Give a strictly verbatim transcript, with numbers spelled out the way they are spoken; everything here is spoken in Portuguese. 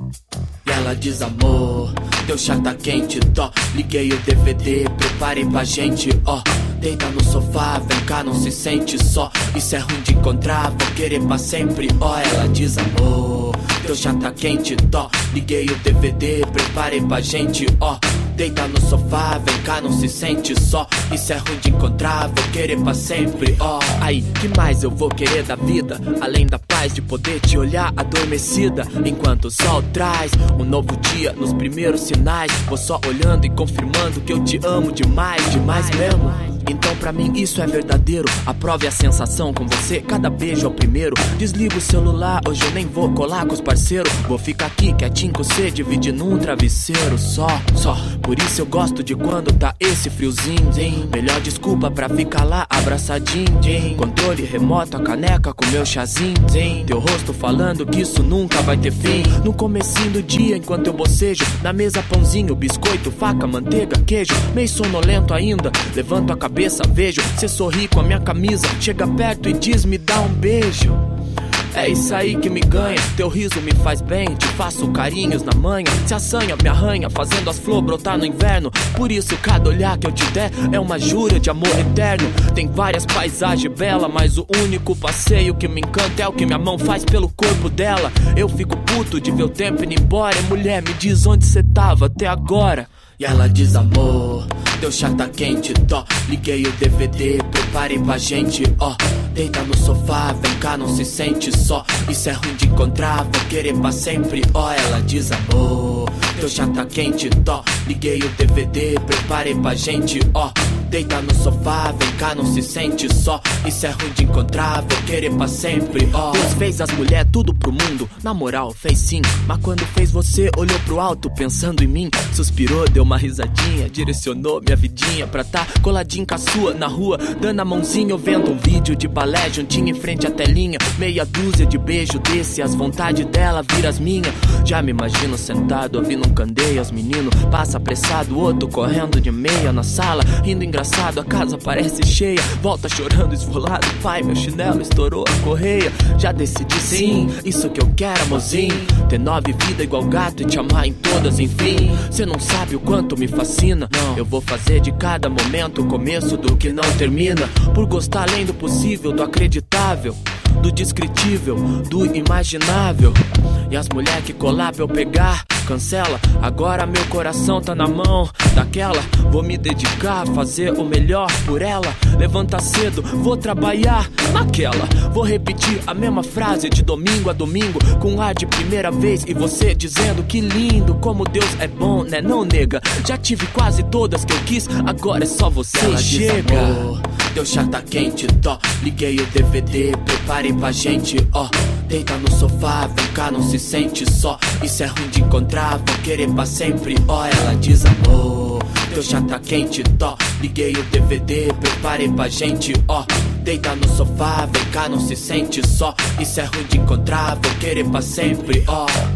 E ela diz: amor, teu chá tá quente, tó. Liguei o D V D, preparei pra gente, ó. Deita no sofá, vem cá, não se sente só. Isso é ruim de encontrar, vou querer pra sempre, ó. Ela diz: amor, teu chá tá quente, tó. Liguei o D V D, preparei pra gente, ó. Deita no sofá, vem cá, não se sente só. Isso é ruim de encontrar, vou querer pra sempre, ó. Aí, que mais eu vou querer da vida? Além da paz de poder te olhar adormecida, enquanto o sol traz um novo dia nos primeiros sinais. Vou só olhando e confirmando que eu te amo demais, demais mesmo. Então pra mim isso é verdadeiro. Aprove a sensação com você, cada beijo é o primeiro. Desliga o celular, hoje eu nem vou colar com os parceiros. Vou ficar aqui quietinho com você, dividindo um travesseiro só, só. Por isso eu gosto de quando tá esse friozinho. Melhor desculpa pra ficar lá abraçadinho. Controle remoto, a caneca com meu chazinho. Teu rosto falando que isso nunca vai ter fim. No comecinho do dia, enquanto eu bocejo, na mesa pãozinho, biscoito, faca, manteiga, queijo. Meio sonolento ainda, levanto a cabeça, vejo cê sorri com a minha camisa. Chega perto e diz, me dá um beijo. É isso aí que me ganha, teu riso me faz bem. Te faço carinhos na manhã, se assanha, me arranha, fazendo as flores brotar no inverno. Por isso cada olhar que eu te der é uma jura de amor eterno. Tem várias paisagens belas, mas o único passeio que me encanta é o que minha mão faz pelo corpo dela. Eu fico puto de ver o tempo indo embora. E mulher, me diz onde cê tava até agora. E ela diz, amor, teu chá tá quente, tó. Liguei o D V D, preparei pra gente, ó. Deita no sofá, vem cá, não se sente só. Isso é ruim de encontrar, vou querer pra sempre, ó. Ela diz, amor, teu chá tá quente, tó. Liguei o D V D, preparei pra gente, ó. Deita no sofá, vem cá, não se sente só. Isso é ruim de encontrar, vou querer pra sempre, ó. Deus fez as mulheres tudo pro mundo, na moral, fez sim. Mas quando fez você, olhou pro alto pensando em mim. Suspirou, deu uma risadinha, direcionou minha vidinha pra tá coladinho com a sua na rua, dando a mãozinha, vendo um vídeo de balé juntinho em frente à telinha. Meia dúzia de beijo desse, as vontades dela vira as minhas. Já me imagino sentado, ouvindo um candeia. Os meninos passa apressado, o outro correndo de meia na sala, rindo engraçado. A casa parece cheia, volta chorando esfolado. Pai, meu chinelo estourou a correia. Já decidi sim, isso que eu quero, amorzinho. Ter nove vidas igual gato e te amar em todas, enfim. Cê não sabe o quanto me fascina. Não. Eu vou fazer de cada momento o começo do que não termina. Por gostar além do possível, do acreditável, do descritível, do imaginável. E as mulheres que colar pra eu pegar, cancela. Agora meu coração tá na mão daquela. Vou me dedicar a fazer o melhor por ela. Levanta cedo, vou trabalhar naquela. Vou repetir a mesma frase de domingo a domingo, com ar de primeira vez. E você dizendo que lindo, como Deus é bom, né não, nega? Já tive quase todas que eu quis, agora é só você. Ela chega, diz, amor, teu chá tá quente, tó. Liguei o D V D, preparei pra gente, ó. Deita no sofá, vem cá, não se sente só. Isso é ruim de encontrar, vou querer pra sempre, ó. Ela diz, amor, teu chá tá quente, tó. Liguei o D V D, preparei pra gente, ó. Deita no sofá, vem cá, não se sente só. Isso é ruim de encontrar, vou querer pra sempre, ó.